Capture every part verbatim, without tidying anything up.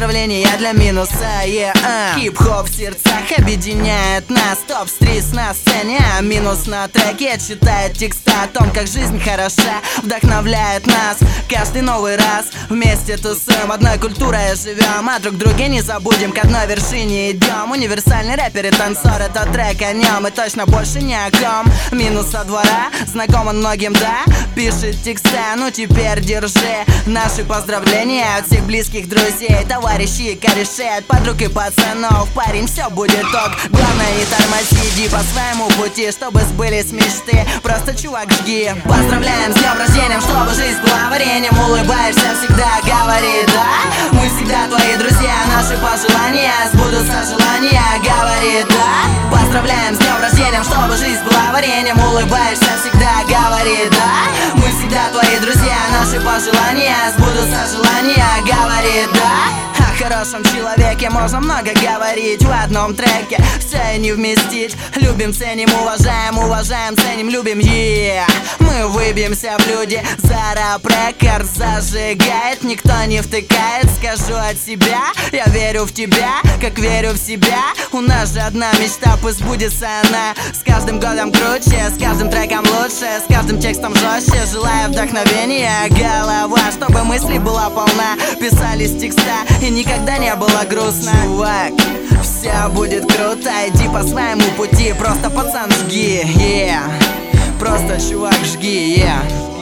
Поздравления для минуса, yeah, uh. Хип-хоп в сердцах объединяет нас. Топ-стрит на сцене, а минус на треке читает текста о том, как жизнь хороша, вдохновляет нас каждый новый раз. Вместе тусуем, одной культурой живем, а друг друга не забудем, к одной вершине идем. Универсальный рэпер и танцор, это трек о нем, и точно больше ни о ком. Минус со двора, знаком он многим, да? Пишет текста, ну теперь держи наши поздравления от всех близких друзей, товарищей и корешей, от подруг и пацанов. Парень, все будет ок, главное не тормози, иди по своему пути, чтобы сбылись мечты. Просто, чувак, жги. Поздравляем с днем рождения, чтобы жизнь была вареньем. Улыбаешься всегда, говори да. Мы всегда твои друзья, наши пожелания сбудутся желания, говори да. Поздравляем с днем рождения, чтобы жизнь была вареньем. Улыбаешься всегда, говори да. Мы всегда твои друзья, наши пожелания сбудутся желания, говори да. О хорошем человеке можно много говорить в одном треке, все и не вместить. Любим, ценим, уважаем, уважаем, ценим, любим, yeah. Мы выбьемся в люди, за рэп-рекорд зажигает, никто не втыкает, скажу от себя. Я верю в тебя, как верю в себя. У нас же одна мечта, пусть сбудется она. С каждым годом круче, с каждым треком лучше, с каждым текстом жестче. Желаю вдохновения, голова, чтобы мысли была полна. Писались текста и никогда не было грустно. Чувак, все будет круто, иди по своему пути, просто, пацан, жги, yeah. Просто, чувак, жги, yeah.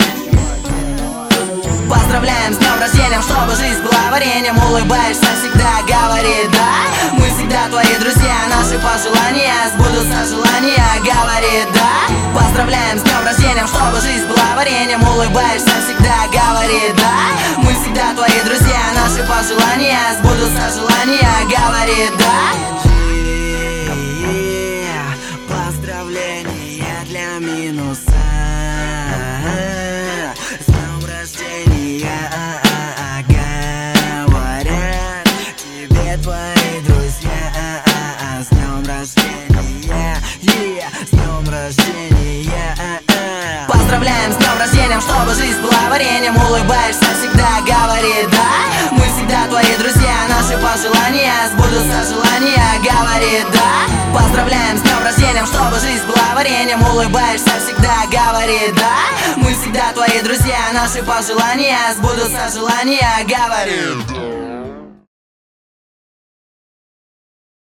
Поздравляем с днем рождения, чтобы жизнь была вареньем. Улыбаешься всегда, говори да. Мы всегда твои друзья, наши пожелания сбудутся желания, говори да. Поздравляем с днем рождения, чтобы жизнь была вареньем. Улыбаешься всегда, говори да. Мы всегда твои друзья, наши пожелания сбудутся желания, говори да. Поздравления для минуса. С днем рождения, говорят тебе твои друзья. С днем рождения, yeah, с днем рождения. Поздравляем с днем рождения, чтобы жизнь была вареньем. Улыбаешься всегда, говори да. Мы всегда твои друзья, наши пожелания сбудутся желания, говори да. Поздравляем с днем рождения, чтобы жизнь была вареньем. Улыбаешься всегда, говори да. Мы всегда твои друзья, наши пожелания сбудутся желания, говори.